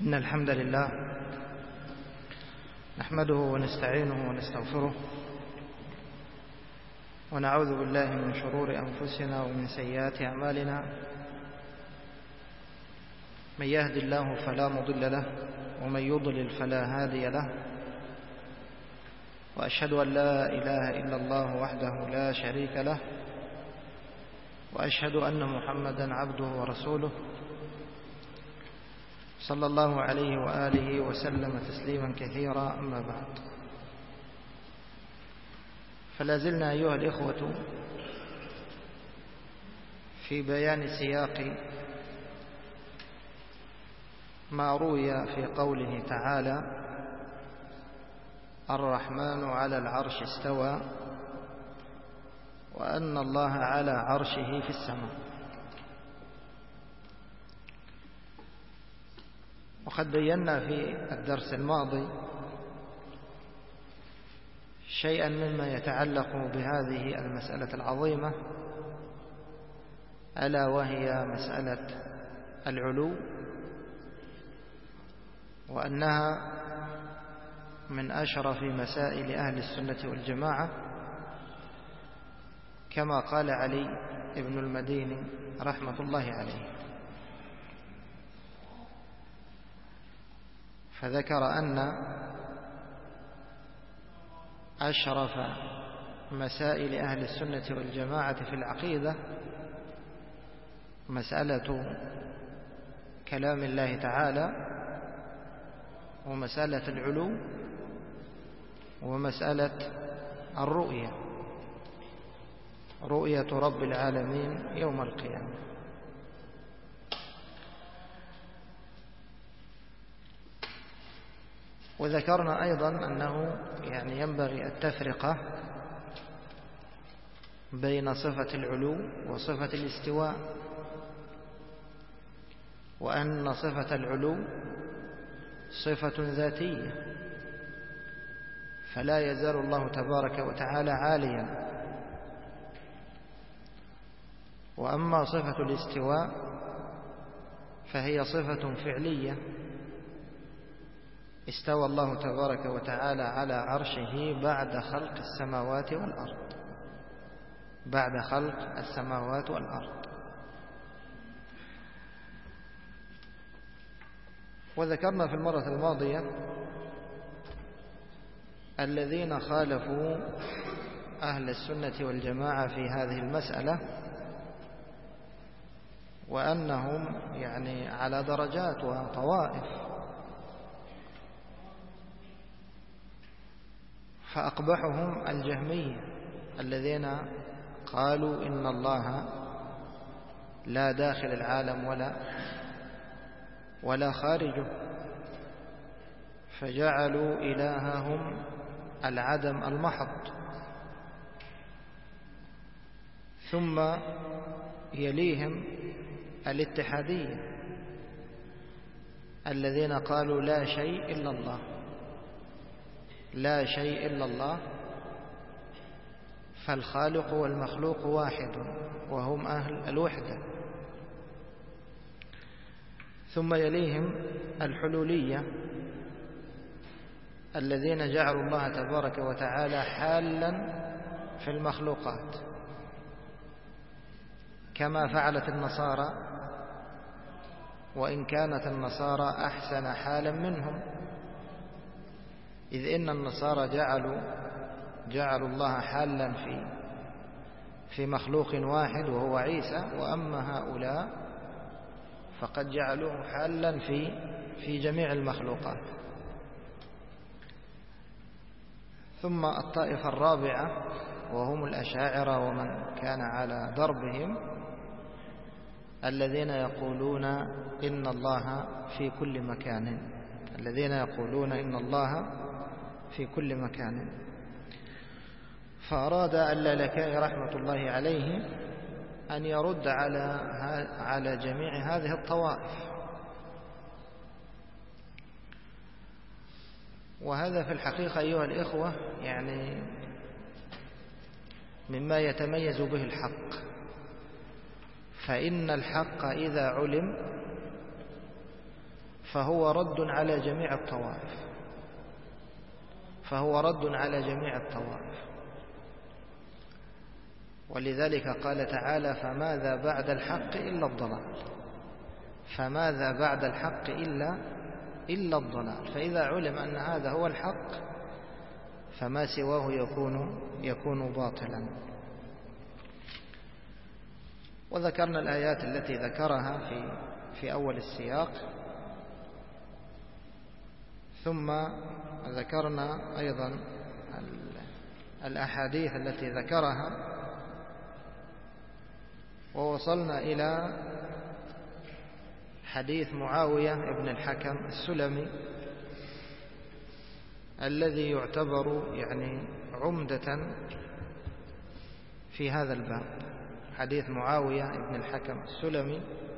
إن الحمد لله نحمده ونستعينه ونستغفره ونعوذ بالله من شرور أنفسنا ومن سيئات أعمالنا. من يهد الله فلا مضل له ومن يضلل فلا هادي له، وأشهد أن لا إله إلا الله وحده لا شريك له، وأشهد أن محمدا عبده ورسوله صلى الله عليه وآله وسلم تسليما كثيرا. أما بعد، فلا زلنا أيها الإخوة في بيان سياق ما روي في قوله تعالى: الرحمن على العرش استوى، وأن الله على عرشه في السماء. وقد بينا في الدرس الماضي شيئا مما يتعلق بهذه المسألة العظيمة، ألا وهي مسألة العلو، وأنها من أشرف مسائل أهل السنة والجماعة، كما قال علي ابن المديني رحمة الله عليه. فذكر أن أشرف مسائل أهل السنة والجماعة في العقيدة مسألة كلام الله تعالى، ومسألة العلو، ومسألة الرؤية، رؤية رب العالمين يوم القيامة. وذكرنا أيضا أنه ينبغي التفرقة بين صفة العلو وصفة الاستواء، وأن صفة العلو صفة ذاتية، فلا يزال الله تبارك وتعالى عاليا. وأما صفة الاستواء فهي صفة فعلية، استوى الله تبارك وتعالى على عرشه بعد خلق السماوات والأرض، بعد خلق السماوات والأرض. وذكرنا في المرة الماضية الذين خالفوا أهل السنة والجماعة في هذه المسألة، وأنهم على درجات وطوائف. فأقبحهم الجهمية الذين قالوا إن الله لا داخل العالم ولا خارجه، فجعلوا إلههم العدم المحض. ثم يليهم الاتحادية الذين قالوا لا شيء إلا الله، لا شيء إلا الله، فالخالق والمخلوق واحد، وهم أهل الوحدة. ثم يليهم الحلولية الذين جعلوا الله تبارك وتعالى حالا في المخلوقات، كما فعلت النصارى، وإن كانت النصارى أحسن حالا منهم، إذ إن النصارى جعلوا الله حالا في مخلوق واحد وهو عيسى، وأما هؤلاء فقد جعلوه حالا في جميع المخلوقات. ثم الطائفة الرابعة وهم الأشاعرة ومن كان على دربهم، الذين يقولون إن الله في كل مكان، الذين يقولون إن الله في كل مكان. فأراد اللالكائي رحمة الله عليه أن يرد على جميع هذه الطوائف. وهذا في الحقيقة أيها الإخوة مما يتميز به الحق، فإن الحق إذا علم فهو رد على جميع الطوائف. ولذلك قال تعالى: فماذا بعد الحق إلا الضلال. فماذا بعد الحق إلا الضلال. فإذا علم أن هذا هو الحق فما سواه يكون باطلا. وذكرنا الآيات التي ذكرها في أول السياق، ثم ذكرنا أيضا الأحاديث التي ذكرها، ووصلنا إلى حديث معاوية بن الحكم السلمي الذي يعتبر عمدة في هذا الباب. حديث معاوية بن الحكم السلمي،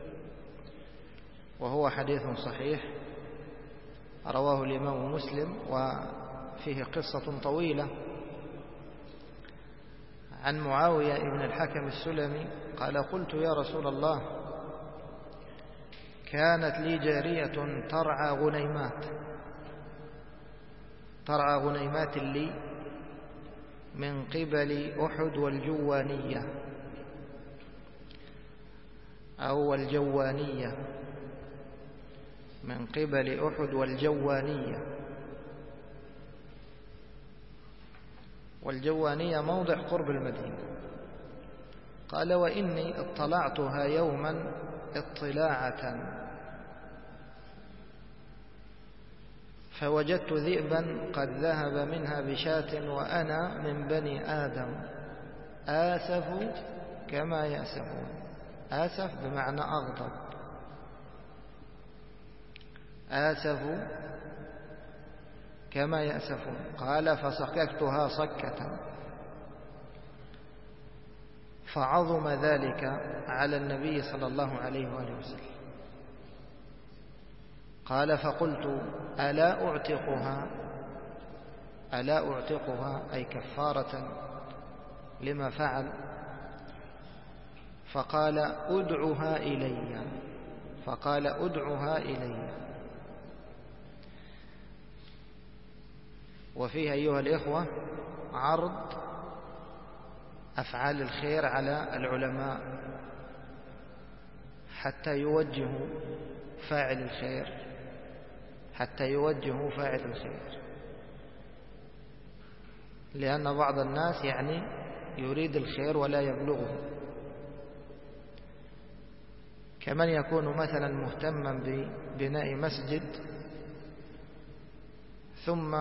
وهو حديث صحيح رواه الإمام مسلم، وفيه قصة طويلة عن معاوية بن الحكم السلمي قال: قلت يا رسول الله، كانت لي جارية ترعى غنيمات لي من قبل أحد والجوانية أو الجوانية، من قبل أحد والجوانية موضع قرب المدينة. قال: وإني اطلعتها يوما اطلاعة فوجدت ذئبا قد ذهب منها بشاة، وأنا من بني آدم آسف كما يأسفون. آسف بمعنى أغضب، آسف كما يأسفون. قال: فصككتها صكة فعظم ذلك على النبي صلى الله عليه وآله وسلم. قال: فقلت: ألا أعتقها أي كفارة لما فعل؟ فقال: أدعها إلي. وفيه أيها الإخوة عرض أفعال الخير على العلماء حتى يوجهوا فاعل الخير، لأن بعض الناس يريد الخير ولا يبلغه، كمن يكون مثلا مهتما ببناء مسجد ثم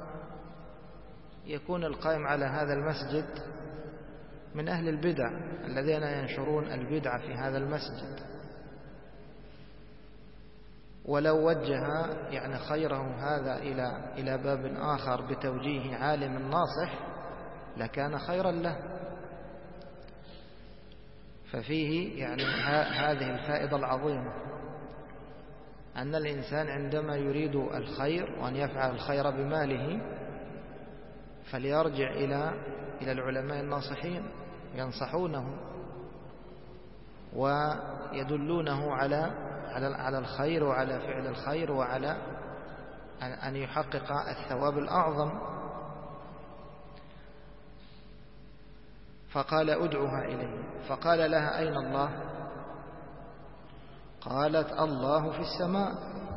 يكون القائم على هذا المسجد من أهل البدع الذين ينشرون البدع في هذا المسجد، ولو وجه خيره هذا إلى باب آخر بتوجيه عالم ناصح لكان خيرا له. ففيه هذه الفائدة العظيمة، أن الإنسان عندما يريد الخير وأن يفعل الخير بماله فليرجع إلى العلماء الناصحين ينصحونه ويدلونه على الخير وعلى فعل الخير وعلى أن يحقق الثواب الأعظم. فقال: أدعها إلي. فقال لها: أين الله؟ قالت: الله في السماء.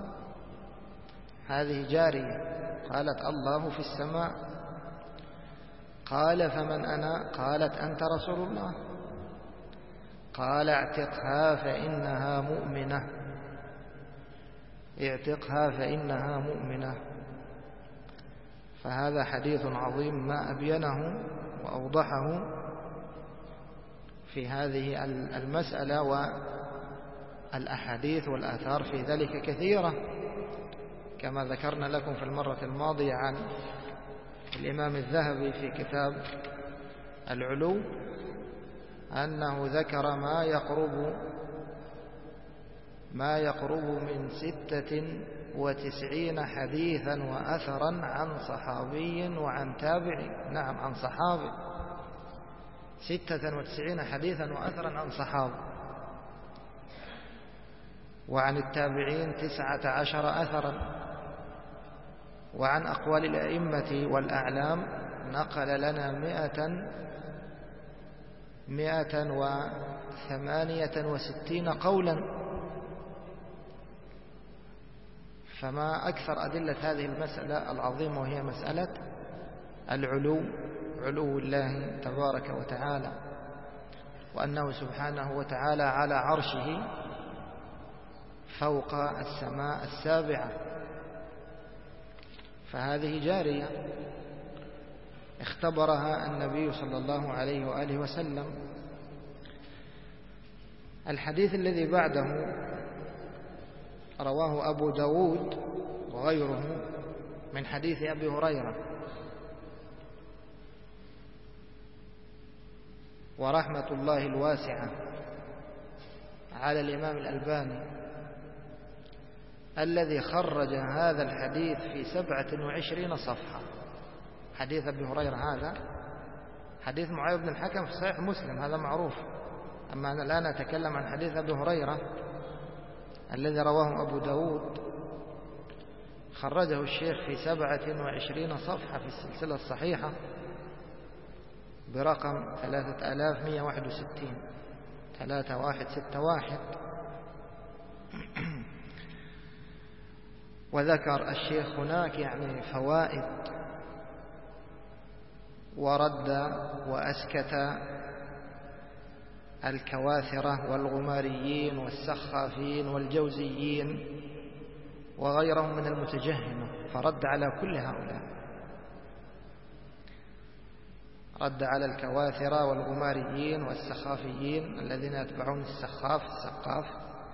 هذه جارية قالت: الله في السماء. قال: فمن أنا؟ قالت: أنت رسول الله. قال: اعتقها فإنها مؤمنة. فهذا حديث عظيم ما أبينه وأوضحه في هذه المسألة، والأحاديث والآثار في ذلك كثيرة، كما ذكرنا لكم في المرة الماضية عن الإمام الذهبي في كتاب العلو أنه ذكر ما يقرب من 96 حديثا وأثرا عن صحابي وعن تابعي. نعم، عن صحابي. 96 حديثا وأثرا عن صحابي. وعن التابعين 19 أثرا، وعن أقوال الأئمة والأعلام نقل لنا 168 قولا. فما أكثر أدلة هذه المسألة العظيمة، وهي مسألة علو الله تبارك وتعالى، وأنه سبحانه وتعالى على عرشه فوق السماء السابعة، فهذه جارية اختبرها النبي صلى الله عليه وآله وسلم. الحديث الذي بعده رواه أبو داود وغيره من حديث أبي هريرة، ورحمة الله الواسعة على الإمام الألباني الذي خرج هذا الحديث في 27 صفحة. حديث أبي هريرة هذا حديث معاوية بن الحكم في صحيح مسلم، هذا معروف. أما أنا الآن أتكلم عن حديث أبي هريرة الذي رواه أبو داود، خرجه الشيخ في 27 صفحة في السلسلة الصحيحة برقم 3161 3161. وذكر الشيخ هناك يعني فوائد، ورد وأسكت الكواثرة والغماريين والسخافين والجوزيين وغيرهم من المتجهمة، فرد على كل هؤلاء، رد على الكواثرة والغماريين والسخافيين الذين يتبعون السقاف،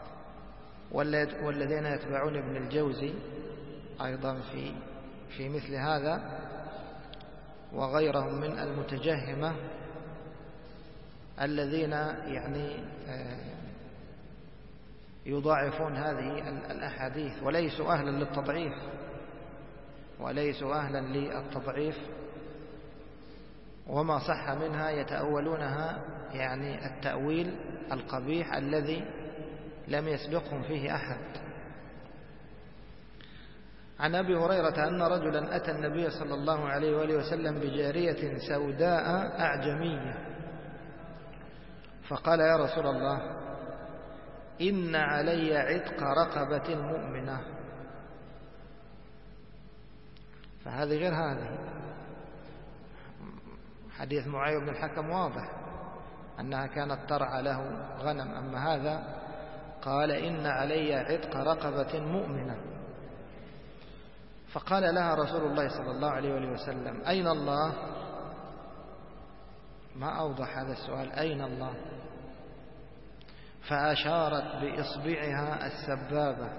والذين يتبعون ابن الجوزي أيضا في مثل هذا، وغيرهم من المتجهمة الذين يعني يضاعفون هذه الأحاديث وليسوا أهلا للتضعيف، وما صح منها يتأولونها يعني التأويل القبيح الذي لم يسبقهم فيه أحد. عن أبي هريرة أن رجلا أتى النبي صلى الله عليه وآله وسلم بجارية سوداء أعجمية، فقال: يا رسول الله، إن علي عتق رقبة مؤمنة. فهذه غير هذه. حديث معاوية بن الحكم واضح أنها كانت ترعى له غنم، أما هذا قال: إن علي عتق رقبة مؤمنة. فقال لها رسول الله صلى الله عليه وسلم: أين الله؟ ما أوضح هذا السؤال، أين الله؟ فأشارت بإصبعها السبابة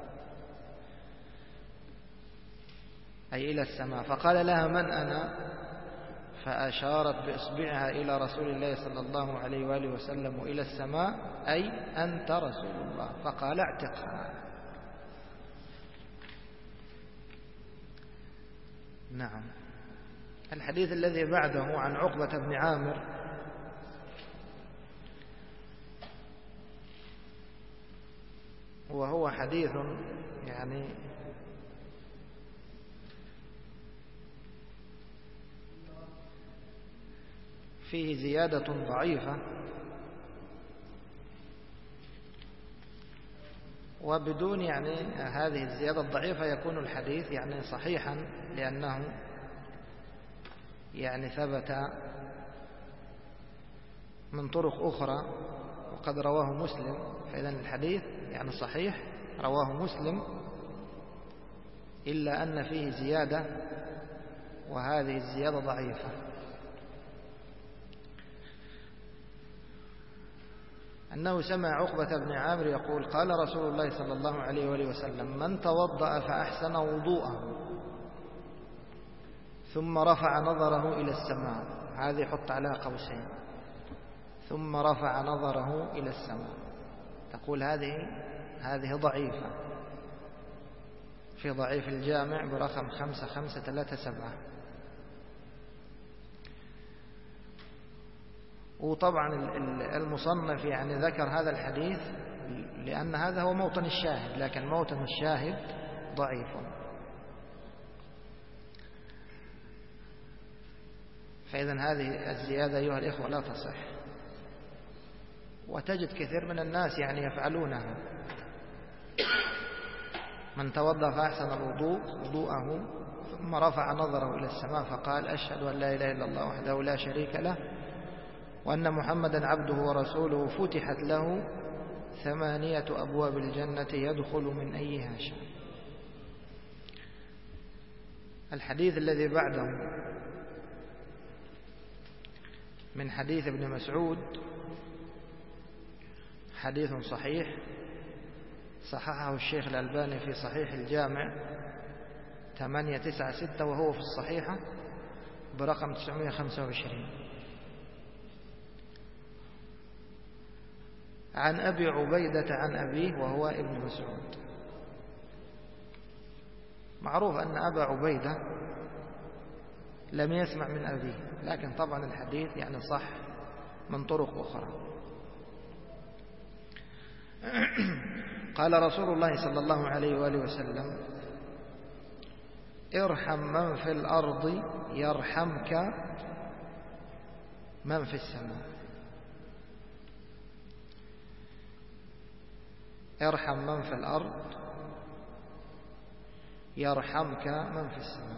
أي إلى السماء، فقال لها: من أنا؟ فأشارت بإصبعها إلى رسول الله صلى الله عليه وآله وسلم إلى السماء، أي أنت رسول الله. فقال: اعتقها. نعم. الحديث الذي بعده عن عقبة بن عامر وهو حديث يعني فيه زيادة ضعيفة، وبدون يعني هذه الزيادة الضعيفة يكون الحديث يعني صحيحا، لأنه يعني ثبت من طرق أخرى وقد رواه مسلم، فإذا الحديث يعني صحيح رواه مسلم، إلا أن فيه زيادة وهذه الزيادة ضعيفة. أنه سمع عقبة بن عامر يقول: قال رسول الله صلى الله عليه وآله وسلم: من توضأ فأحسن وضوءه ثم رفع نظره إلى السماء، هذه حط على قوسين، ثم رفع نظره إلى السماء، تقول هذه ضعيفة، في ضعيف الجامع برقم 5537. وطبعا المصنف يعني ذكر هذا الحديث لأن هذا هو موطن الشاهد، لكن موطن الشاهد ضعيف. فإذا هذه الزيادة أيها الإخوة لا تصح، وتجد كثير من الناس يعني يفعلونها. من توضأ فأحسن وضوءه ثم رفع نظره إلى السماء فقال أشهد أن لا إله إلا الله وحده لا شريك له وأن محمدا عبده ورسوله فتحت له 8 أبواب الجنة يدخل من أيها شاء. الحديث الذي بعده من حديث ابن مسعود حديث صحيح، صححه الشيخ الألباني في صحيح الجامع 896، وهو في الصحيحة برقم 925. عن أبي عبيدة عن أبيه وهو ابن مسعود. معروف أن أبا عبيدة لم يسمع من أبيه، لكن طبعا الحديث يعني صح من طرق أخرى. قال رسول الله صلى الله عليه وآله وسلم ارحم من في الأرض يرحمك من في السماء. ارحم من في الأرض يرحمك من في السماء.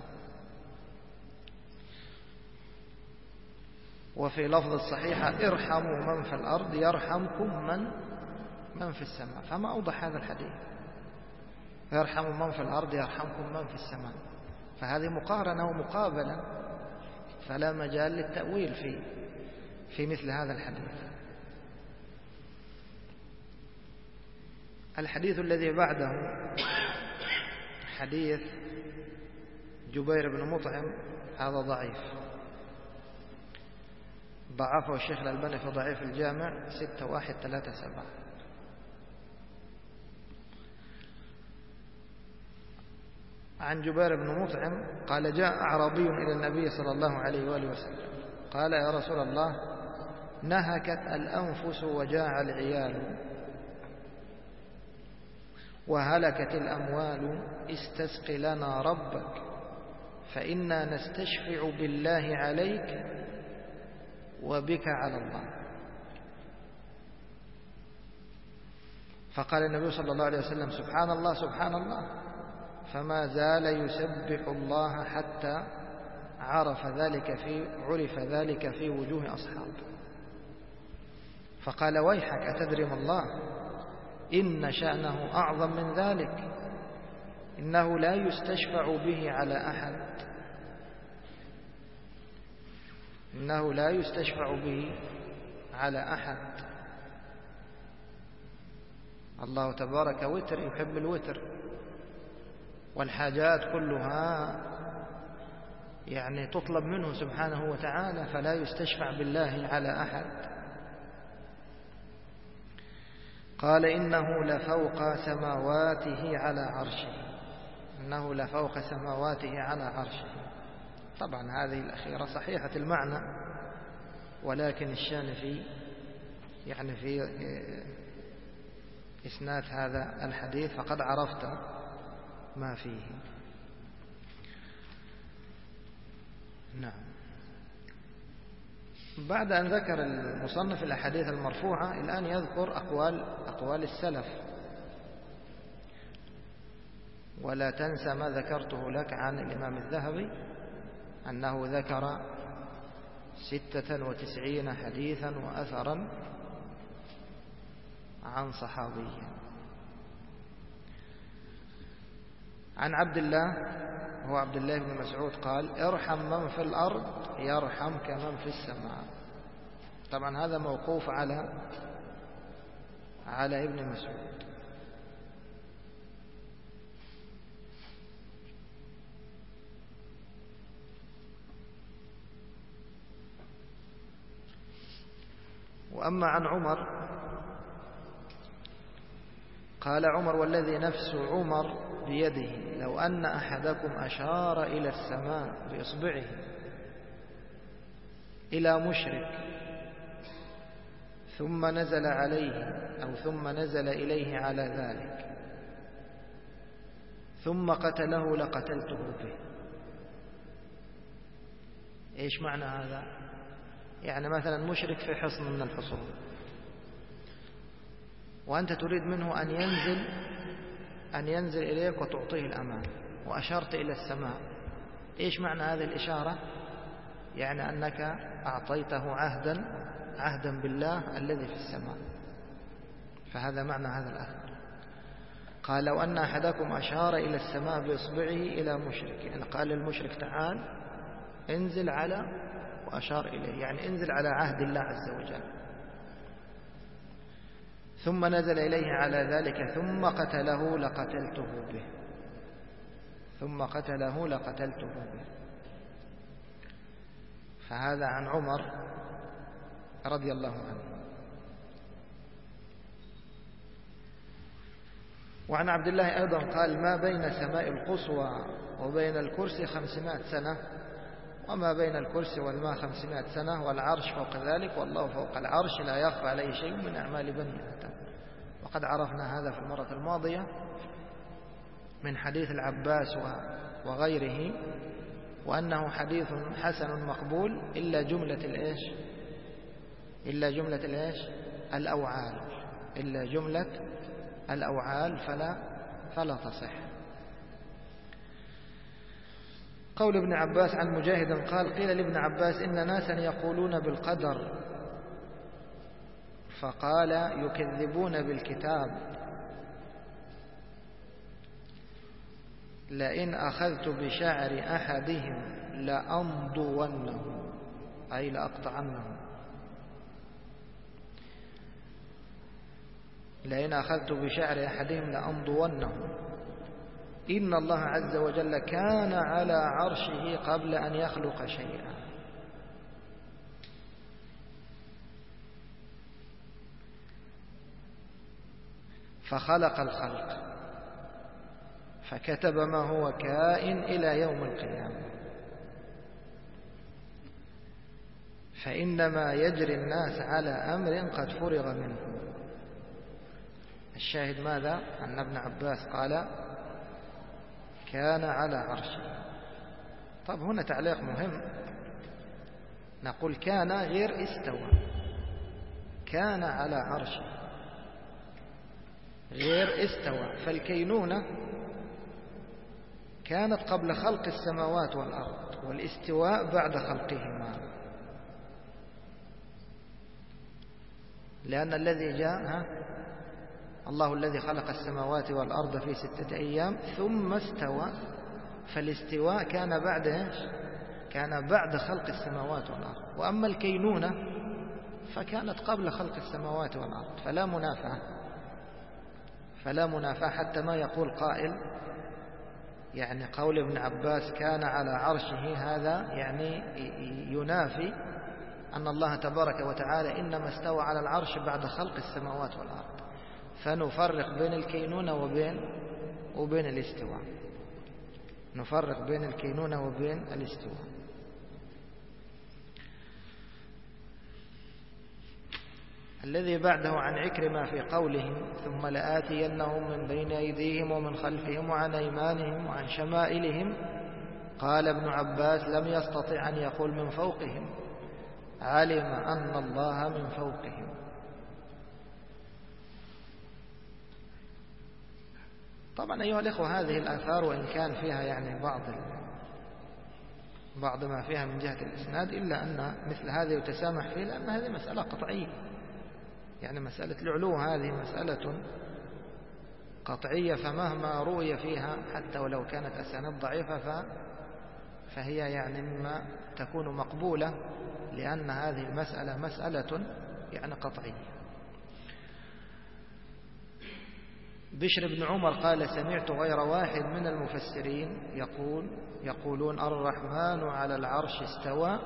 وفي لفظ الصحيحة ارحموا من في الأرض يرحمكم من في السماء. فما أوضح هذا الحديث، يرحموا من في الأرض يرحمكم من في السماء، فهذه مقارنة ومقابلة، فلا مجال للتأويل في مثل هذا الحديث. الحديث الذي بعده حديث جبير بن مطعم، هذا ضعيف، ضعفه الشيخ الألباني في ضعيف الجامع 6137. عن جبير بن مطعم قال جاء أعرابي إلى النبي صلى الله عليه وآله وسلم قال يا رسول الله نهكت الأنفس وجاع العيال وهلكت الأموال استسق لنا ربك فإنا نستشفع بالله عليك وبك على الله. فقال النبي صلى الله عليه وسلم سبحان الله سبحان الله، فما زال يسبح الله حتى عرف ذلك في وجوه أصحابه. فقال ويحك أتدري ما الله إن شأنه أعظم من ذلك، إنه لا يستشفع به على أحد، إنه لا يستشفع به على أحد. الله تبارك وتر يحب الوتر، والحاجات كلها يعني تطلب منه سبحانه وتعالى، فلا يستشفع بالله على أحد. قال إنه لفوق سماواته على عرشه، إنه لفوق سماواته على عرشه. طبعا هذه الأخيرة صحيحة المعنى، ولكن الشان في إسناد هذا الحديث فقد عرفت ما فيه. نعم. بعد أن ذكر المصنف الأحاديث المرفوعة، الآن يذكر أقوال السلف. ولا تنسى ما ذكرته لك عن الإمام الذهبي أنه ذكر 96 حديثا وأثرا عن صحابي. عن عبد الله هو عبد الله بن مسعود قال ارحم من في الأرض يرحمك من في السماء. طبعا هذا موقوف على ابن مسعود. وأما عن عمر قال عمر والذي نفس عمر بيده لو أن أحدكم أشار إلى السماء بإصبعه إلى مشرك ثم نزل عليه أو ثم نزل إليه على ذلك ثم قتله لقتلته به. إيش معنى هذا؟ يعني مثلا مشرك في حصن من الحصون وأنت تريد منه أن ينزل إليك وتعطيه الأمان، وأشرت إلى السماء. إيش معنى هذه الإشارة؟ يعني أنك أعطيته عهدا بالله الذي في السماء. فهذا معنى هذا الأثر. قال لو أن أحدكم أشار إلى السماء بإصبعه إلى مشرك، يعني قال للمشرك تعال انزل على، وأشار إليه يعني انزل على عهد الله عز وجل. ثم نزل إليه على ذلك ثم قتله لقتلته به. ثم قتله لقتلته به. فهذا عن عمر رضي الله عنه. وعن عبد الله أيضا قال ما بين سماء القصوى وبين الكرسي 500 سنة، وما بين الكرسي والماء 500 سنة، والعرش فوق ذلك، والله فوق العرش لا يخفى عليه شيء من أعمال بني آدم. وقد عرفنا هذا في المرة الماضية من حديث العباس وغيره، وأنه حديث حسن مقبول إلا جملة الأوعال، إلا جملة الأوعال فلا تصح. قول ابن عباس عن مجاهد قال قيل لابن عباس إن ناسا يقولون بالقدر، فقال يكذبون بالكتاب، لئن أخذت بشعر أحدهم لأمضونه، أي لأقطعنه. لئن أخذت بشعر أحدهم لأمضونه. إن الله عز وجل كان على عرشه قبل أن يخلق شيئا. فخلق الخلق فكتب ما هو كائن إلى يوم القيامة، فإنما يجري الناس على أمر قد فرغ منه. الشاهد ماذا؟ أن ابن عباس قال كان على عرشه. طب هنا تعليق مهم، نقول كان غير استوى، كان على عرشه غير استوى. فالكينونة كانت قبل خلق السماوات والأرض، والاستواء بعد خلقهما، لأن الذي جاء الله الذي خلق السماوات والأرض في 6 أيام ثم استوى، فالاستواء كان بعد كان بعد خلق السماوات والأرض. وأما الكينونة فكانت قبل خلق السماوات والأرض، فلا منافاة حتى ما يقول قائل يعني قول ابن عباس كان على عرشه، هذا يعني ينافي أن الله تبارك وتعالى إنما استوى على العرش بعد خلق السماوات والأرض. فنفرق بين الكينونة وبين الاستواء، نفرق بين الكينونة وبين الاستواء. الذي بعده عن عكرمة في قولهم ثم لآتينهم من بين أيديهم ومن خلفهم وعن أيمانهم وعن شمائلهم، قال ابن عباس لم يستطع أن يقول من فوقهم، علم أن الله من فوقهم. طبعا أيها الإخوة هذه الآثار وإن كان فيها يعني بعض ما فيها من جهة الإسناد، إلا أن مثل هذا يتسامح فيه، لأن هذه مسألة قطعية، يعني مسألة العلو هذه مسألة قطعية، فمهما روي فيها حتى ولو كانت أسانيد ضعيفة فهي يعني مما تكون مقبولة، لأن هذه المسألة مسألة يعني قطعية. بشر بن عمر قال سمعت غير واحد من المفسرين يقولون الرحمن على العرش استوى،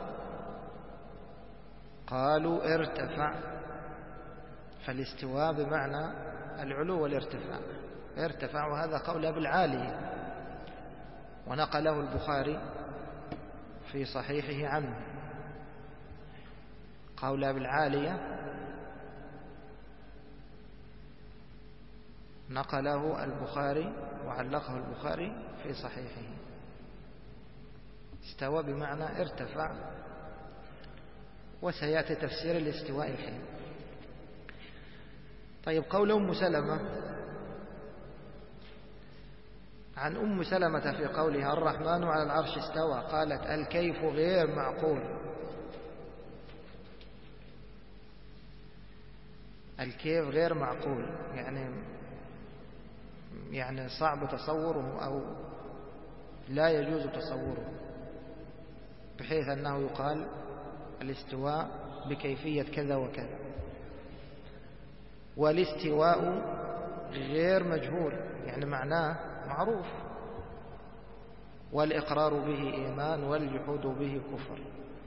قالوا ارتفع، فالاستواء بمعنى العلو والارتفاع، ارتفع، وهذا قول أبي العالية، ونقله البخاري في صحيحه عنه. قول أبي العالية نقله البخاري وعلقه البخاري في صحيحه. استوى بمعنى ارتفع، وسيأتي تفسير الاستواء الحين. طيب، قول أم سلمة، عن أم سلمة في قولها الرحمن على العرش استوى قالت الكيف غير معقول. الكيف غير معقول يعني صعب تصوره أو لا يجوز تصوره، بحيث أنه يقال الاستواء بكيفية كذا وكذا. والاستواء غير مجهول، يعني معناه معروف. والإقرار به إيمان والجحود به كفر.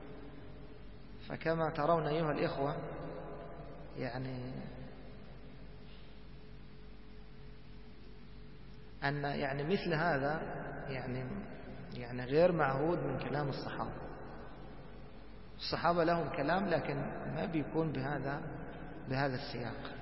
فكما ترون أيها الإخوة، أن مثل هذا يعني غير معهود من كلام الصحابة. الصحابة لهم كلام، لكن ما بيكون بهذا السياق.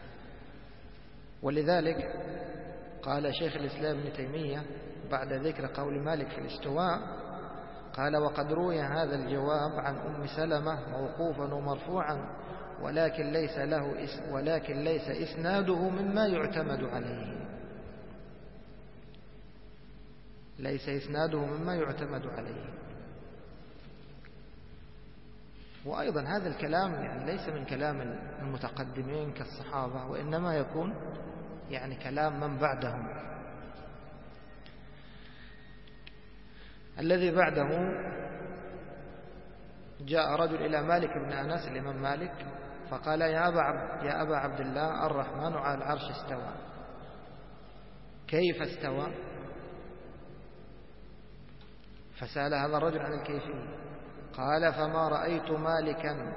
ولذلك قال شيخ الإسلام ابن تيمية بعد ذكر قول مالك في الاستواء، قال وقد روي هذا الجواب عن أم سلمة موقوفا ومرفوعا، ولكن ليس إسناده مما يعتمد عليه. ليس إسناده مما يعتمد عليه. وأيضا هذا الكلام ليس من كلام المتقدمين كالصحابة، وإنما يكون كلام من بعدهم. الذي بعده جاء رجل إلى مالك بن أنس الإمام مالك فقال يا أبا عبد الله الرحمن على العرش استوى، كيف استوى؟ فسأل هذا الرجل عن الكيفية، قال فما رأيت مالكا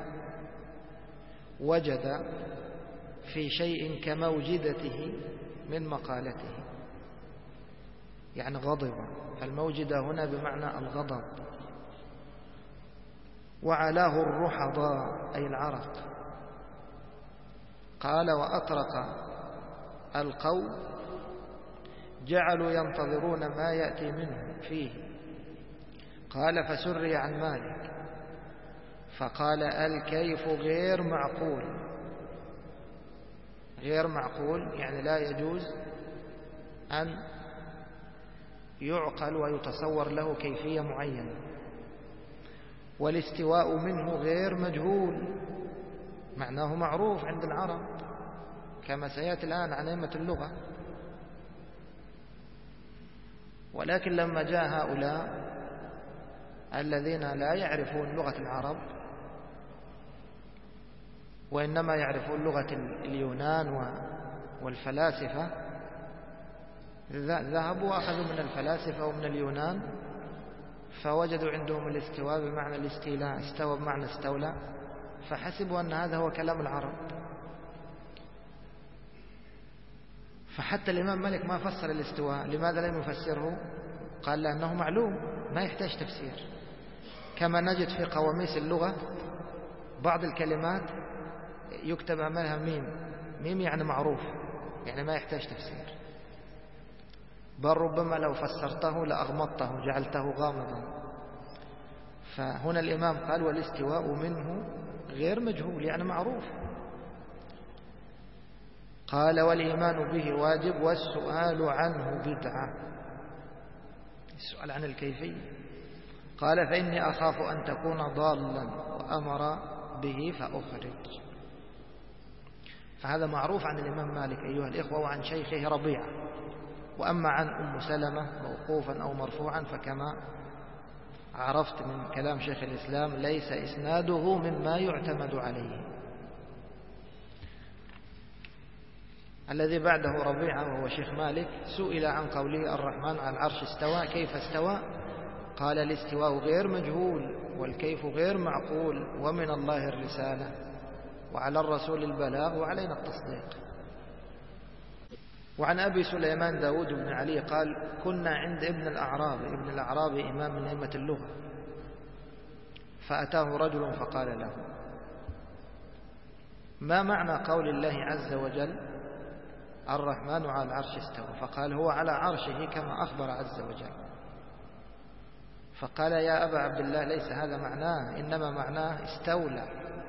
وجد في شيء كموجدته من مقالته، يعني غضب. فالموجدة هنا بمعنى الغضب. وعلاه الرحضاء أي العرق. قال وأطرق القوم جعلوا ينتظرون ما يأتي منه فيه. قال فسري عن مالك فقال الكيف غير معقول. غير معقول يعني لا يجوز أن يعقل ويتصور له كيفية معينة. والاستواء منه غير مجهول، معناه معروف عند العرب كما سيأتي الآن عن أئمة اللغة. ولكن لما جاء هؤلاء الذين لا يعرفون لغة العرب وإنما يعرفون لغة اليونان والفلاسفة، ذهبوا وأخذوا من الفلاسفة ومن اليونان فوجدوا عندهم الاستواء بمعنى الاستيلاء، استوى بمعنى استولى، فحسبوا أن هذا هو كلام العرب. فحتى الإمام مالك ما فسر الاستواء. لماذا لم يفسره؟ قال لأنه معلوم ما يحتاج تفسير. كما نجد في قواميس اللغة بعض الكلمات يكتب أمامها ميم يعني معروف، يعني ما يحتاج تفسير، بل ربما لو فسرته لأغمضته جعلته غامضا. فهنا الإمام قال والاستواء منه غير مجهول يعني معروف. قال والإيمان به واجب والسؤال عنه بدعة. السؤال عن الكيفية. قال فإني أخاف أن تكون ضالا وأمر به فأخرج. فهذا معروف عن الإمام مالك أيها الإخوة وعن شيخه ربيعة. وأما عن أم سلمة موقوفا أو مرفوعا فكما عرفت من كلام شيخ الإسلام ليس إسناده مما يعتمد عليه. الذي بعده ربيعة وهو شيخ مالك سئل عن قوله الرحمن على العرش استوى كيف استوى؟ قال الاستواء غير مجهول والكيف غير معقول، ومن الله الرسالة وعلى الرسول البلاغ وعلينا التصديق. وعن أبي سليمان داود بن علي قال كنا عند ابن الأعرابي إمام من أئمة اللغة، فأتاه رجل فقال له ما معنى قول الله عز وجل الرحمن على العرش استوى، فقال هو على عرشه كما أخبر عز وجل. فقال يا أبا عبد الله ليس هذا معناه، إنما معناه استولى.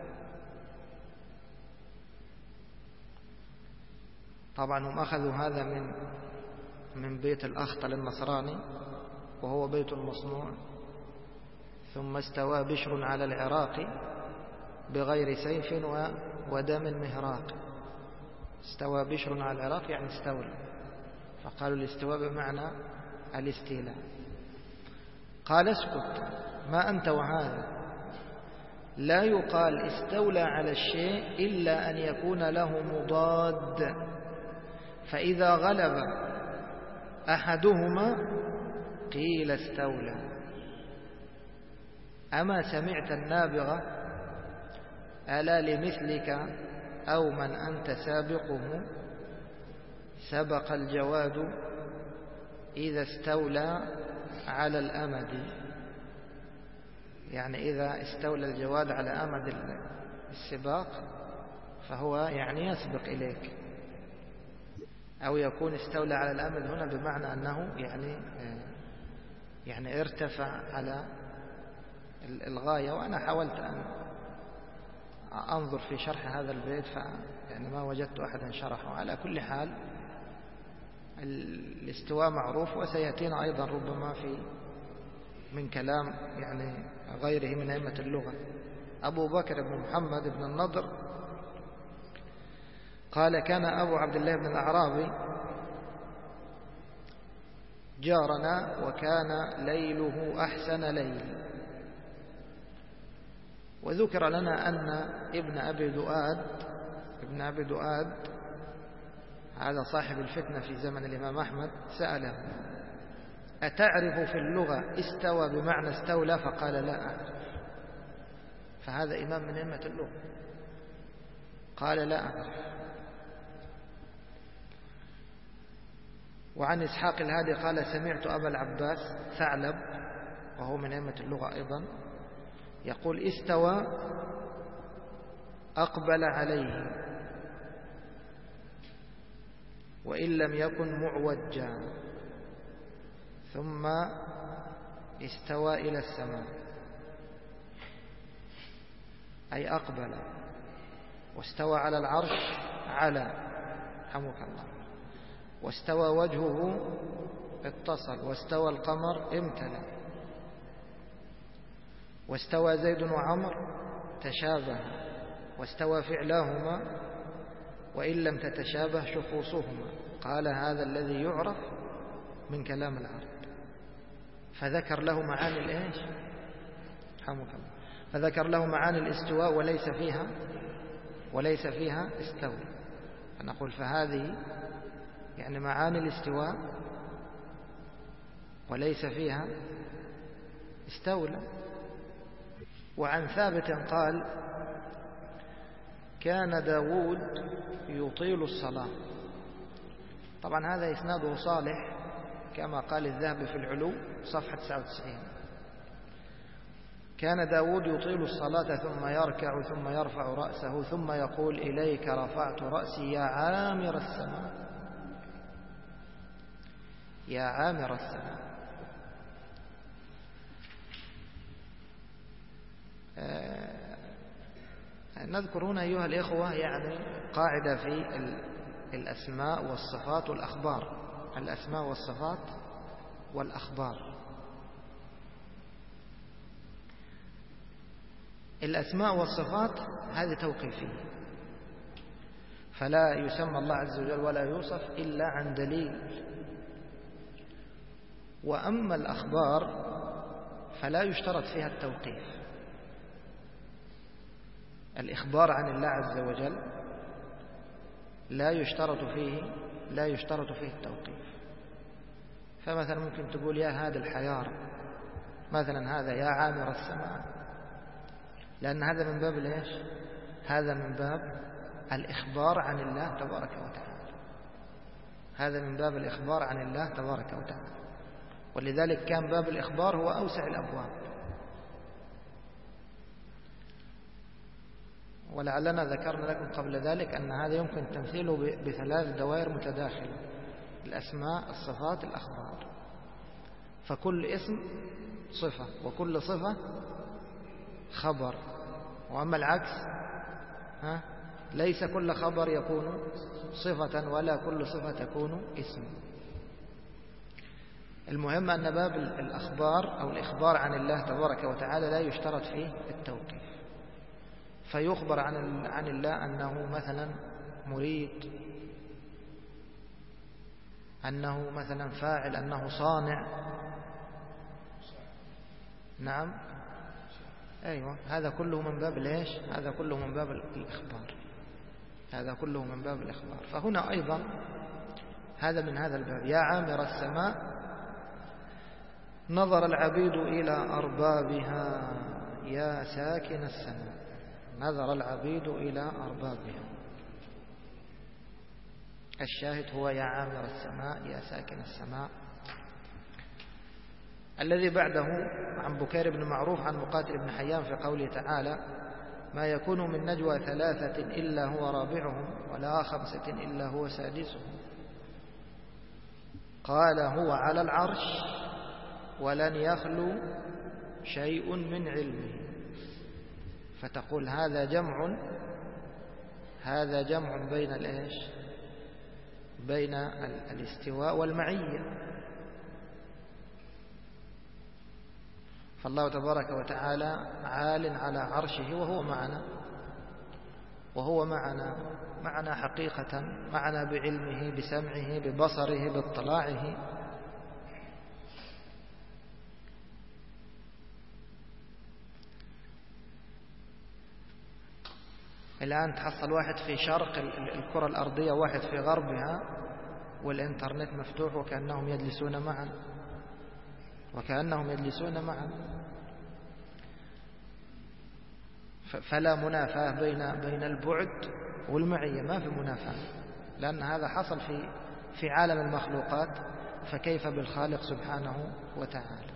طبعا هم أخذوا هذا من بيت الأخطل النصراني وهو بيت مصنوع. ثم استوى بشر على العراق بغير سيف ودم مهراق. استوى بشر على العراق يعني استولى، فقالوا الاستواء بمعنى الاستيلاء. قال اسكت ما أنت وهذا، لا يقال استولى على الشيء إلا أن يكون له مضاد، فإذا غلب أحدهما قيل استولى. أما سمعت النابغة ألا لمثلك أو من أنت سابقه سبق الجواد إذا استولى على الأمد. يعني إذا استولى الجواد على أمد السباق فهو يعني يسبق إليك، أو يكون استولى على الأمد هنا بمعنى أنه يعني ارتفع على الغاية. وأنا حاولت أن أنظر في شرح هذا البيت يعني ما وجدت أحدا شرحه. على كل حال الاستواء معروف، وسيأتينا أيضا ربما من كلام يعني غيره من أئمة اللغة. أبو بكر بن محمد بن النضر قال كان أبو عبد الله بن الأعرابي جارنا وكان ليله أحسن ليل. وذكر لنا أن ابن أبي دؤاد هذا صاحب الفتنة في زمن الإمام أحمد سأله أتعرف في اللغة استوى بمعنى استولى؟ فقال لا أعرف. فهذا إمام من أئمة اللغة قال لا أعرف. وعن إسحاق الهادي قال سمعت أبا العباس ثعلب وهو من أئمة اللغة أيضا يقول استوى أقبل عليه وإن لم يكن معوجا، ثم استوى إلى السماء، أي أقبل. واستوى على العرش على حمك الله. واستوى وجهه اتصل. واستوى القمر امتلأ. واستوى زيد وعمر تشابه. واستوى فعلاهما وإن لم تتشابه شخوصهما. قال هذا الذي يعرف من كلام العرب. فذكر له معاني الإيش حمك الله، فذكر له معاني الاستواء وليس فيها استوى. فنقول فهذه يعني معاني الاستواء وليس فيها استولى. وعن ثابت قال كان داود يطيل الصلاة. طبعا هذا إسناده صالح كما قال الذهبي في العلو صفحة 99. كان داود يطيل الصلاة ثم يركع ثم يرفع رأسه ثم يقول إليك رفعت رأسي يا عامر السماء، يا عامر السماء. نذكر هنا أيها الإخوة يعني قاعدة في الأسماء والصفات والأخبار. الأسماء والصفات والأخبار. الأسماء والصفات هذه توقيفية، فلا يسمى الله عز وجل ولا يوصف إلا عن دليل. وأما الأخبار فلا يشترط فيها التوقيف. الإخبار عن الله عز وجل لا يشترط فيه التوقيف. فمثلا ممكن تقول يا هذا الحيار، مثلا هذا يا عامر السماء، لأن هذا من باب ايش؟ هذا من باب الإخبار عن الله تبارك وتعالى. هذا من باب الإخبار عن الله تبارك وتعالى. ولذلك كان باب الإخبار هو أوسع الأبواب. ولعلنا ذكرنا لكم قبل ذلك أن هذا يمكن تمثيله بثلاث دوائر متداخلة: الأسماء، الصفات، الأخبار. فكل اسم صفة، وكل صفة خبر. وأما العكس، ليس كل خبر يكون صفة، ولا كل صفة تكون اسم. المهم أن باب الأخبار أو الإخبار عن الله تبارك وتعالى لا يشترط فيه التوقيف، فيخبر عن الله أنه مثلا مريد، أنه مثلا فاعل، أنه صانع. نعم، أيوة، هذا كله من باب ليش؟ هذا كله من باب الإخبار، هذا كله من باب الإخبار. فهنا أيضا هذا من هذا الباب: يا عامر السماء نظر العبيد إلى أربابها يا ساكن السماء. نظر العبيد إلى أربابها، الشاهد هو يا عامر السماء يا ساكن السماء. الذي بعده عن بكير بن معروف عن مقاتل بن حيان في قوله تعالى: ما يكون من نجوى ثلاثة إلا هو رابعهم ولا خمسة إلا هو سادسهم قال هو على العرش ولن يخلو شيء من علمه. فتقول هذا جمع بين الإيش؟ بين الاستواء والمعية. فالله تبارك وتعالى عال على عرشه وهو معنا حقيقة، معنا بعلمه، بسمعه، ببصره، باطلاعه. الآن تحصل واحد في شرق الكرة الأرضية، واحد في غربها، والإنترنت مفتوح وكأنهم يجلسون معا. فلا منافاة بين البعد والمعية، ما في منافاة، لأن هذا حصل في عالم المخلوقات، فكيف بالخالق سبحانه وتعالى.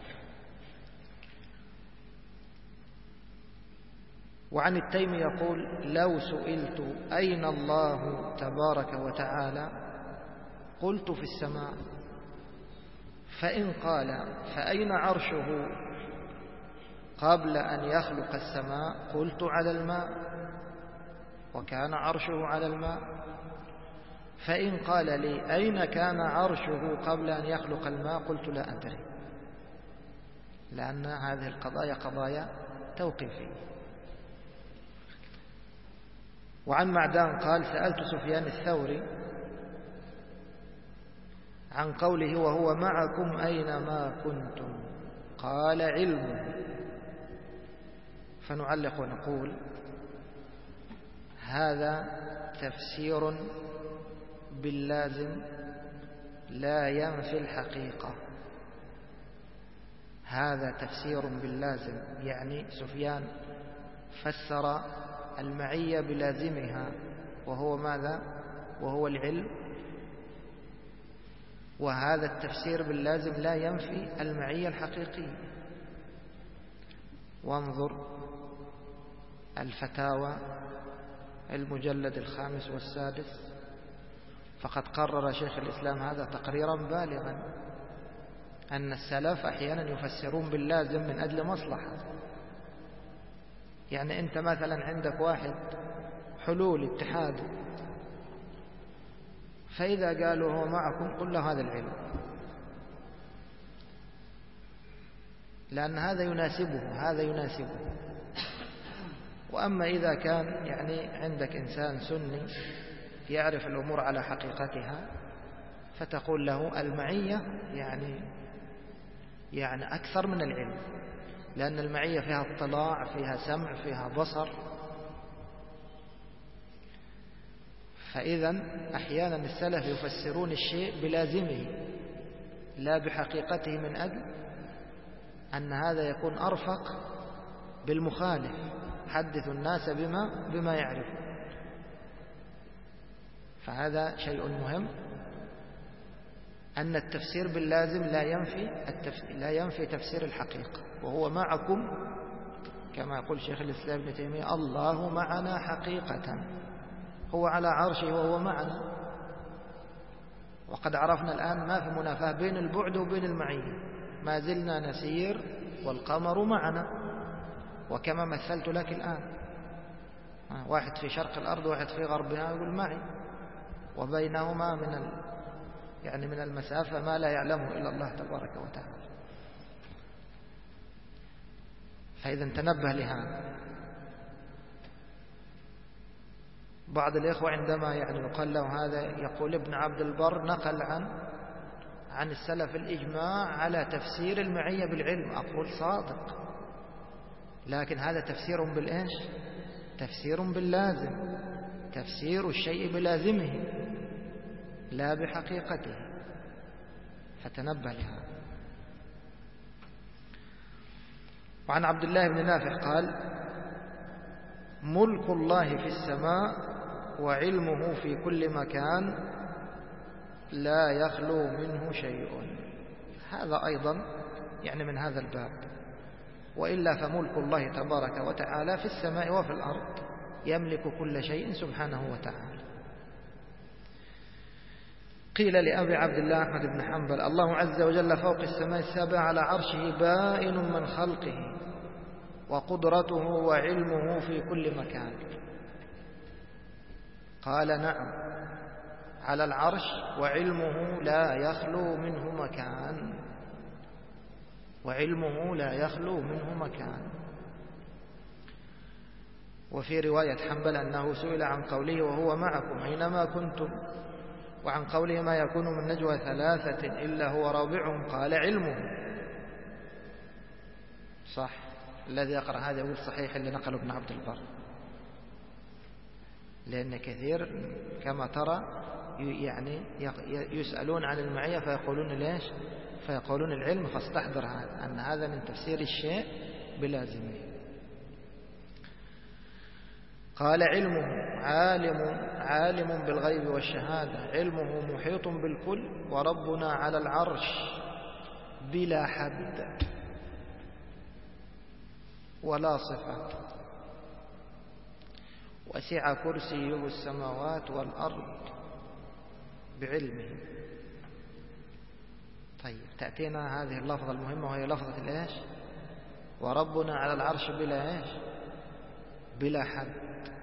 وعن التيمي يقول: لو سئلت أين الله تبارك وتعالى قلت في السماء، فإن قال فأين عرشه قبل أن يخلق السماء قلت على الماء، وكان عرشه على الماء. فإن قال لي أين كان عرشه قبل أن يخلق الماء قلت لا أدري، لأن هذه القضايا قضايا توقيفية. وعن معدان قال: سألت سفيان الثوري عن قوله وهو معكم أينما كنتم قال علمه. فنعلق ونقول: هذا تفسير باللازم لا ينفي الحقيقة. هذا تفسير باللازم، يعني سفيان فسر المعية بلازمها، وهو ماذا؟ وهو العلم. وهذا التفسير باللازم لا ينفي المعية الحقيقية. وانظر الفتاوى المجلد 5 و6، فقد قرر شيخ الإسلام هذا تقريرا بالغا، أن السلف أحيانا يفسرون باللازم من أجل مصلحة. يعني أنت مثلا عندك واحد حلول اتحاد، فإذا قالوا هو معكم قل له هذا العلم، لأن هذا يناسبه. وأما إذا كان يعني عندك إنسان سني يعرف الأمور على حقيقتها، فتقول له المعية يعني أكثر من العلم، لأن المعية فيها اطلاع، فيها سمع، فيها بصر. فإذا أحيانا السلف يفسرون الشيء بلازمه لا بحقيقته، من أجل أن هذا يكون أرفق بالمخالف. حدث الناس بما يعرف. فهذا شيء مهم، أن التفسير باللازم لا ينفي تفسير الحقيقة. وهو معكم كما يقول شيخ الإسلام ابن تيمية: الله معنا حقيقة، هو على عرشه وهو معنا. وقد عرفنا الآن ما في منافاة بين البعد وبين المعية، ما زلنا نسير والقمر معنا. وكما مثلت لك الآن، واحد في شرق الأرض واحد في غربها يقول معي، وبينهما من المسافة ما لا يعلمه إلا الله تبارك وتعالى. فإذا تنبه لهذا. بعض الإخوة عندما يقال له هذا يقول: ابن عبد البر نقل عن السلف الإجماع على تفسير المعية بالعلم. أقول: صادق، لكن هذا تفسير بالإيش؟ تفسير باللازم، تفسير الشيء بلازمه لا بحقيقته. فتنبه لهذا. وعن عبد الله بن نافع قال: ملك الله في السماء وعلمه في كل مكان لا يخلو منه شيء. هذا أيضا من هذا الباب. وإلا فملك الله تبارك وتعالى في السماء وفي الأرض، يملك كل شيء سبحانه وتعالى. قيل لأبي عبد الله أحمد بن حنبل: الله عز وجل فوق السماء السابعة على عرشه بائن من خلقه، وقدرته وعلمه في كل مكان. قال: نعم، على العرش، وعلمه لا يخلو منه مكان، وعلمه لا يخلو منه مكان. وفي رواية حنبل أنه سئل عن قوله: وهو معكم أينما كنتم، وعن قوله: ما يكون من نجوى ثلاثة إلا هو رابعهم، قال: علمه. صح، الذي يقرأ هذا يقول صحيح اللي نقله ابن عبد البر، لأن كثير كما ترى يسألون عن المعية فيقولون ليش؟ فيقولون العلم. فاستحضر هذا، أن هذا من تفسير الشيء بلازمه. قال: علمه عالم بالغيب والشهادة، علمه محيط بالكل، وربنا على العرش بلا حد ولا صفة، وسع كرسيه السماوات والأرض بعلمه. طيب، تأتينا هذه اللفظة المهمة، وهي لفظة الإيش؟ وربنا على العرش بلا إيش؟ بلا حد.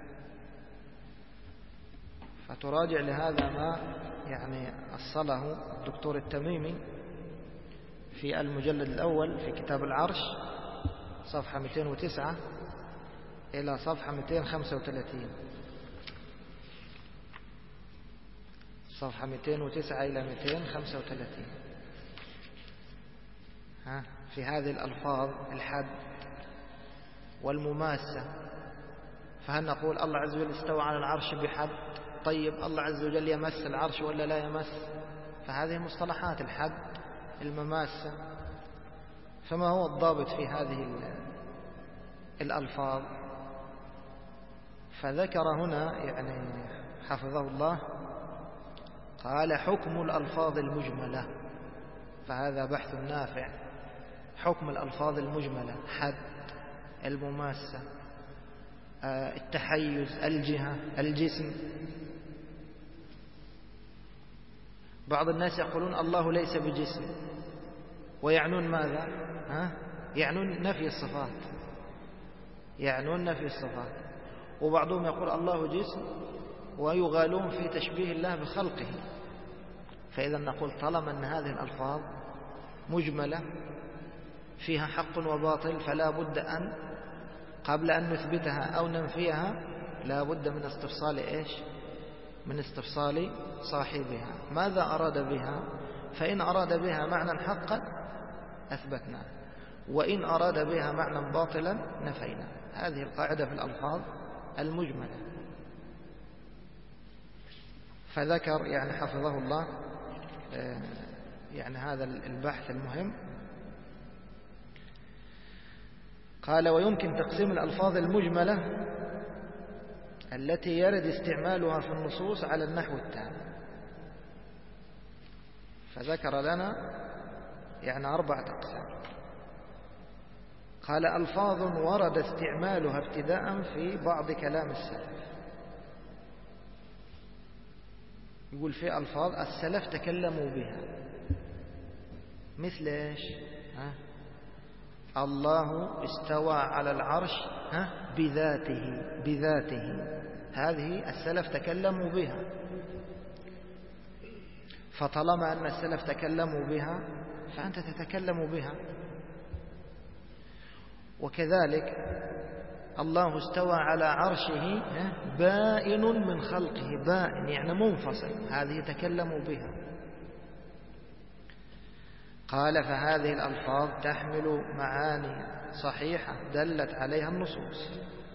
فتراجع لهذا ما أصله الدكتور التميمي في المجلد الأول في كتاب العرش، صفحة 209 إلى صفحة 235. صفحة 209 إلى 235. في هذه الألفاظ الحد والمماسة. فهل نقول الله عز وجل استوى على العرش بحد؟ طيب، الله عز وجل يمس العرش ولا لا يمس؟ فهذه مصطلحات الحد، المماسة. فما هو الضابط في هذه الألفاظ؟ فذكر هنا حفظه الله، قال: حكم الألفاظ المجملة. فهذا بحث نافع. حكم الألفاظ المجملة: حد، المماسة، التحيز، الجهة، الجسم. بعض الناس يقولون الله ليس بجسم، ويعنون ماذا؟ يعنون نفي الصفات، يعنون نفي الصفات. وبعضهم يقول الله جسم، ويغالون في تشبيه الله بخلقه. فإذا نقول طالما أن هذه الألفاظ مجملة فيها حق وباطل، فلا بد أن قبل أن نثبتها أو ننفيها لا بد من استفصال إيش؟ من استفصال صاحبها، ماذا أراد بها؟ فإن أراد بها معنى حقا أثبتنا، وإن أراد بها معنى باطلا نفينا. هذه القاعدة في الألفاظ المجملة. فذكر حفظه الله هذا البحث المهم. قال: ويمكن تقسيم الألفاظ المجملة التي يرد استعمالها في النصوص على النحو التالي. فذكر لنا 4 أقسام. قال ألفاظ ورد استعمالها ابتداء في بعض كلام السلف. يقول في ألفاظ السلف تكلموا بها، مثل إيش؟ الله استوى على العرش بذاته، هذه السلف تكلموا بها. فطالما أن السلف تكلموا بها فأنت تتكلم بها. وكذلك الله استوى على عرشه بائن من خلقه، بائن يعني منفصل، هذه تكلموا بها. قال فهذه الألفاظ تحمل معاني صحيحة دلت عليها النصوص.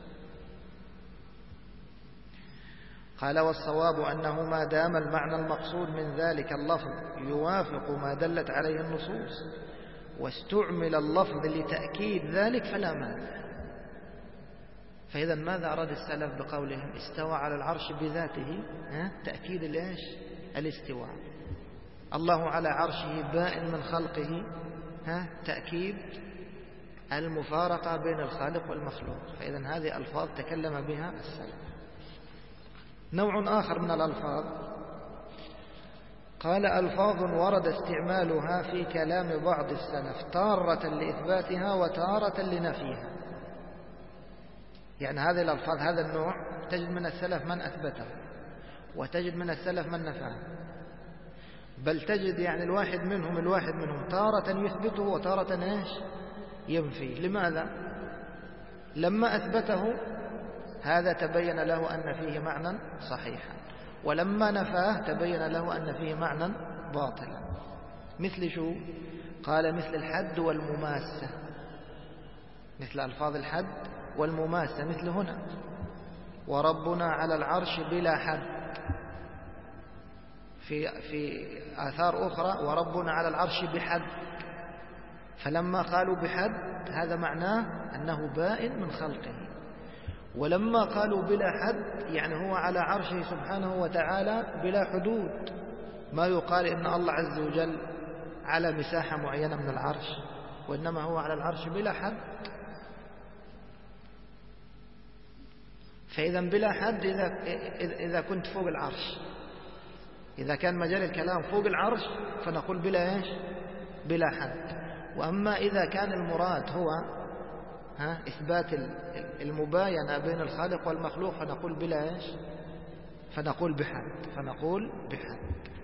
قال والصواب أنه ما دام المعنى المقصود من ذلك اللفظ يوافق ما دلت عليه النصوص واستعمل اللفظ لتأكيد ذلك فلا مانع. فإذا ماذا أراد السلف بقولهم استوى على العرش بذاته؟ تأكيد الإيش؟ الاستواء. الله على عرشه بائن من خلقه، تأكيد المفارقة بين الخالق والمخلوق. فإذا هذه ألفاظ تكلم بها السلف. نوع آخر من الألفاظ قال ألفاظ ورد استعمالها في كلام بعض السلف تارة لإثباتها وتارة لنفيها. يعني هذه الألفاظ، هذا النوع تجد من السلف من أثبته وتجد من السلف من نفاه، بل تجد يعني الواحد منهم تارة يثبته وتارة إيش؟ ينفي. لماذا؟ لما أثبته هذا تبين له أن فيه معنى صحيحا، ولما نفاه تبين له أن فيه معنى باطلا. مثل شو؟ قال مثل الحد والمماسة، مثل ألفاظ الحد والمماسة. مثل هنا وربنا على العرش بلا حد، في آثار أخرى وربنا على العرش بحد. فلما قالوا بحد هذا معناه أنه بائن من خلقه، ولما قالوا بلا حد يعني هو على عرشه سبحانه وتعالى بلا حدود. ما يقال إن الله عز وجل على مساحة معينة من العرش، وإنما هو على العرش بلا حد. فإذا بلا حد إذا كنت فوق العرش، إذا كان مجال الكلام فوق العرش فنقول بلا إيش؟ بلا حد. وأما إذا كان المراد هو إثبات المباينة بين الخالق والمخلوق فنقول بلا إيش؟ فنقول بحد.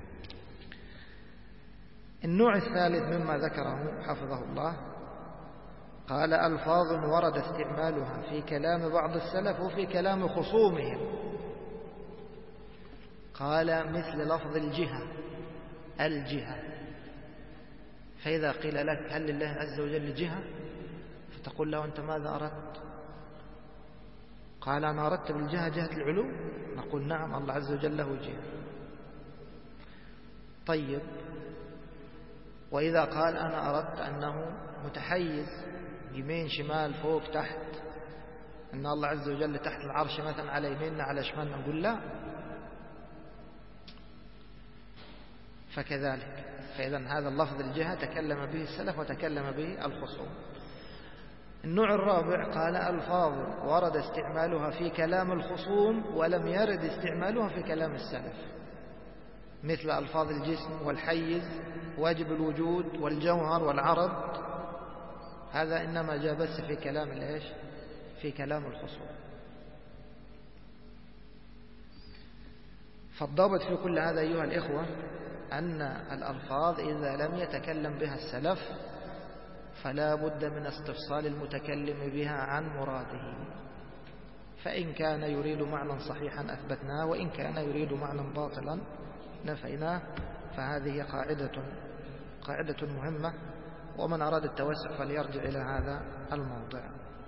النوع الثالث مما ذكره حفظه الله قال ألفاظ ورد استعمالها في كلام بعض السلف وفي كلام خصومهم. قال مثل لفظ الجهة. فإذا قيل لك هل لله عز وجل جهة؟ فتقول له أنت ماذا أردت؟ قال أنا أردت بالجهة جهة العلو. نقول نعم، الله عز وجل له جهة. طيب، وإذا قال أنا أردت أنه متحيز يمين شمال فوق تحت، أن الله عز وجل تحت العرش مثلا على يميننا على شمالنا، نقول لا. فكذلك، فإذا هذا اللفظ الجهة تكلم به السلف وتكلم به الخصوم. النوع الرابع قال ألفاظ ورد استعمالها في كلام الخصوم ولم يرد استعمالها في كلام السلف، مثل ألفاظ الجسم والحيز واجب الوجود والجوهر والعرض. هذا إنما جاء بس في كلام الإيش؟ في كلام الخصوم. فالضابط في كل هذا أيها الإخوة أن الألفاظ إذا لم يتكلم بها السلف فلا بد من استفصال المتكلم بها عن مراده، فإن كان يريد معنى صحيحا أثبتناه، وإن كان يريد معنى باطلا نفيناه. فهذه قاعدة مهمة، ومن أراد التوسع فليرجع إلى هذا الموضع.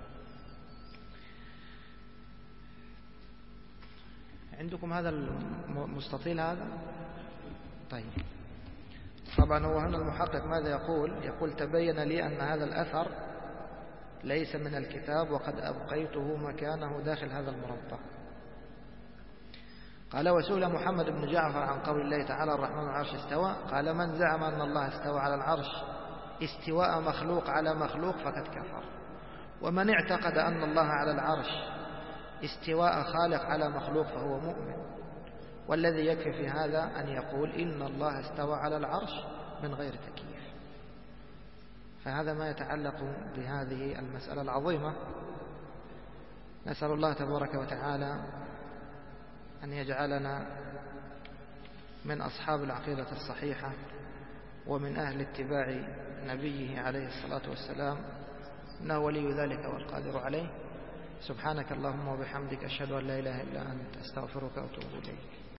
عندكم هذا المستطيل هذا؟ طيب، طبعا هو هنا المحقق ماذا يقول تبين لي أن هذا الأثر ليس من الكتاب وقد أبقيته مكانه داخل هذا المربع. قال وسئل محمد بن جعفر عن قول الله تعالى الرحمن على العرش استوى، قال من زعم أن الله استوى على العرش استواء مخلوق على مخلوق فقد كفر، ومن اعتقد أن الله على العرش استواء خالق على مخلوق فهو مؤمن. والذي يكفي في هذا أن يقول إن الله استوى على العرش من غير تكييف. فهذا ما يتعلق بهذه المسألة العظيمة. نسأل الله تبارك وتعالى أن يجعلنا من أصحاب العقيدة الصحيحة ومن أهل اتباع نبيه عليه الصلاة والسلام، إنه ولي ذلك والقادر عليه. سبحانك اللهم وبحمدك أشهد أن لا إله إلا أنت أستغفرك وأتوب إليك.